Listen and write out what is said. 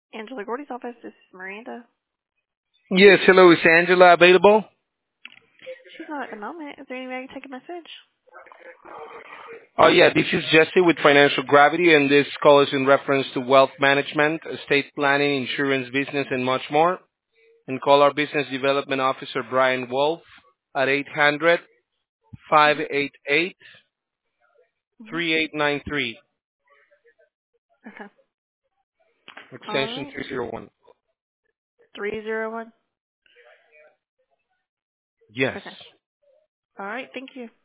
Angela Gordy's office. This is Miranda. Yes, hello. Is Angela available? She's not at the moment. Is there any way I can take a message? Oh, yeah. This is Jesse with Financial Gravity, and this call is in reference to wealth management, estate planning, insurance business, and much more. And call our business development officer, Brian Wolf, at 800-588-3893, Mm-hmm. Okay. All extension right. 301. 301. Yes. Okay. All right. Thank you.